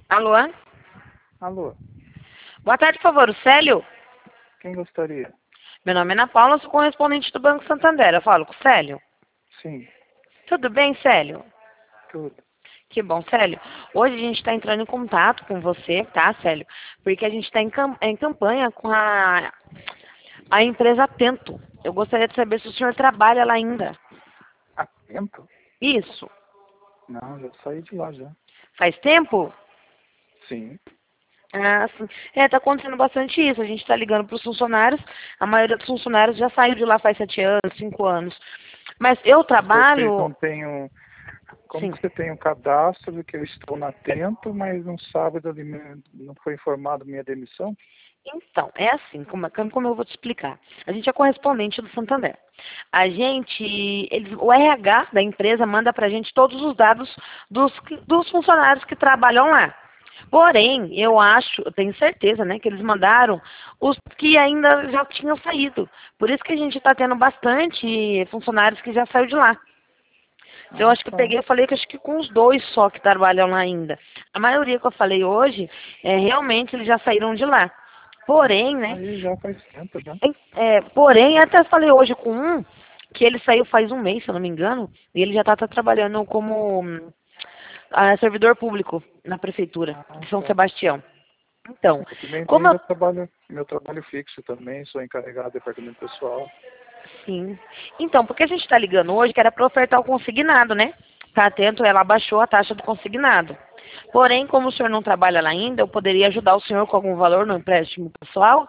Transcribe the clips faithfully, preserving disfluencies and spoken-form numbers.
Alô? Alô, Boa tarde, por favor. O Célio? quem gostaria? Meu nome é Ana Paula, sou correspondente do Banco Santander. Eu falo com o Célio. Sim, Tudo bem, Célio? tudo. Que bom, Célio. Hoje a gente está entrando em contato com você, tá, Célio? Porque a gente está em, cam em campanha com a, a empresa Atento. Eu gostaria de saber se o senhor trabalha lá ainda. Atento? Isso. Não, já saí de lá já. Faz tempo? Sim. Ah, sim. É, tá acontecendo bastante isso. A gente está ligando para os funcionários. A maioria dos funcionários já saiu de lá faz sete anos, cinco anos. Mas eu Vocês trabalho. não têm um... Como Sim. que você tem um cadastro de que eu estou na Atento, mas no sábado ele me- não foi informado minha demissão? Então, é assim, como, como eu vou te explicar. A gente é correspondente do Santander. A gente, eles, o R H da empresa manda pra gente todos os dados dos, dos funcionários que trabalham lá. Porém, eu acho, eu tenho certeza, né, que eles mandaram os que ainda já tinham saído. Por isso que a gente está tendo bastante funcionários que já saiu de lá. Eu Ah, acho que eu tá. peguei, eu falei que acho que com os dois só que trabalham lá ainda. A maioria que eu falei hoje, é, realmente eles já saíram de lá. Porém, né? Aí já faz tempo já. É, porém, até falei hoje com um, que ele saiu faz um mês, se eu não me engano, e ele já está trabalhando como hum, ah, servidor público na prefeitura Ah, de São tá. Sebastião. Então, Eu também como tenho eu, meu trabalho, meu trabalho fixo também, sou encarregado do departamento pessoal. sim. Então, porque a gente está ligando hoje que era para ofertar o consignado, né? Tá atento, ela abaixou a taxa do consignado. Porém, como o senhor não trabalha lá ainda, eu poderia ajudar o senhor com algum valor no empréstimo pessoal?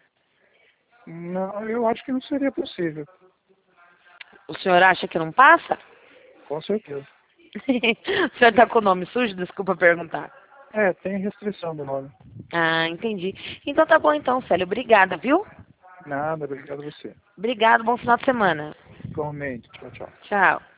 Não, eu acho que não seria possível, O senhor acha que não passa? com certeza. O senhor está com o nome sujo? Desculpa perguntar. É, tem restrição do nome. Ah, entendi. Então tá bom então, Célio. Obrigada, viu? Nada, obrigado a você. Obrigado, bom final de semana. Igualmente, tchau, tchau. Tchau.